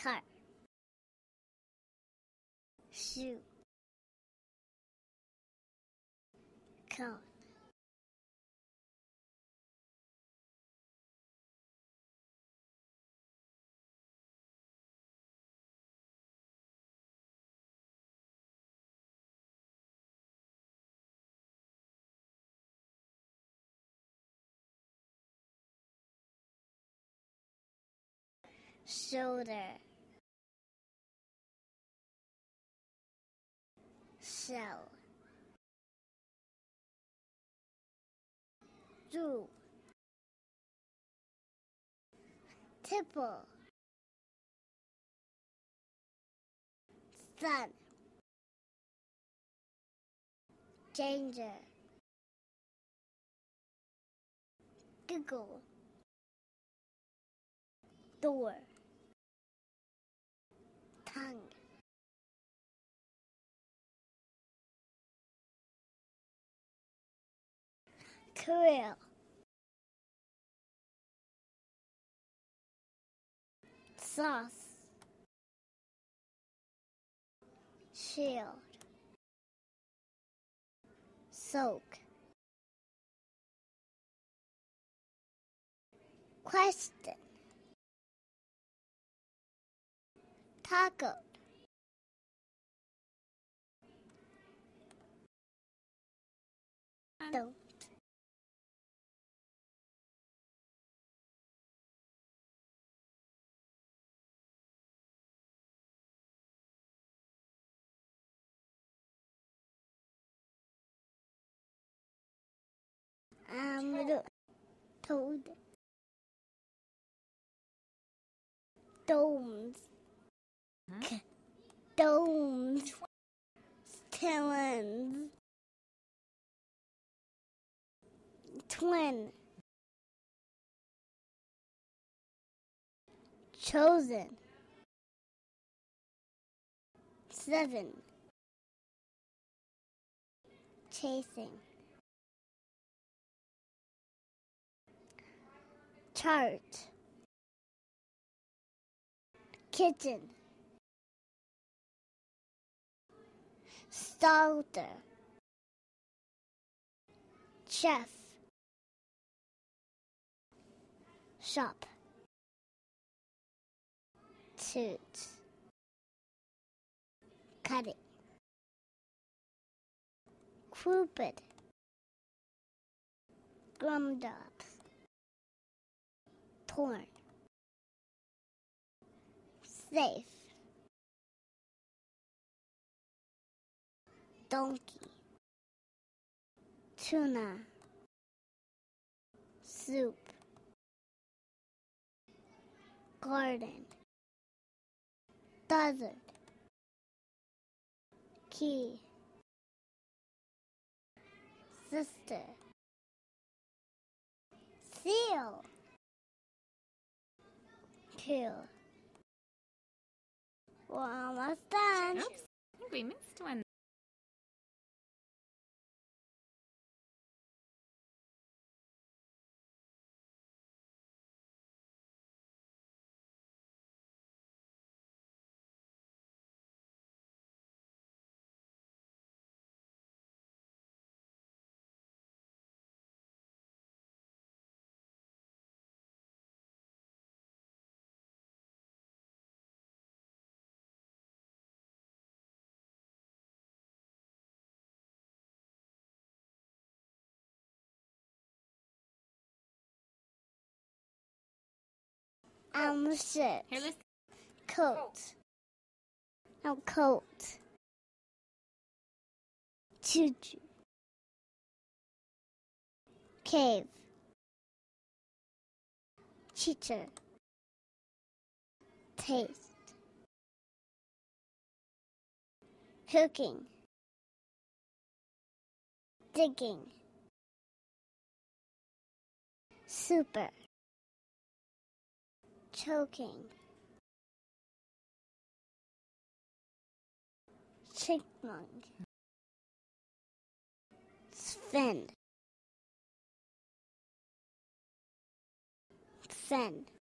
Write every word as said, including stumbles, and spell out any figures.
car, shoe, cone, shoulder, shell, jewel, tipple, sun, danger, giggle, door, tongue, krill, sauce, shield, soak, question, taco, don't, um, toad, domes, Hmm? domes, talons, twin, chosen, seven, chasing, chart, kitchen, starter, chef, shop, toot, cutting, cupid, grumdubs, torn, safe, donkey, tuna, soup, garden, desert, key, sister, seal, kill. We're almost done. Oops, I think we missed one. Um, shirt, Here, listen. coat, no coat, choo-choo, cave, teacher, taste, cooking, digging, super, choking, chipmunk, Sven, Sven,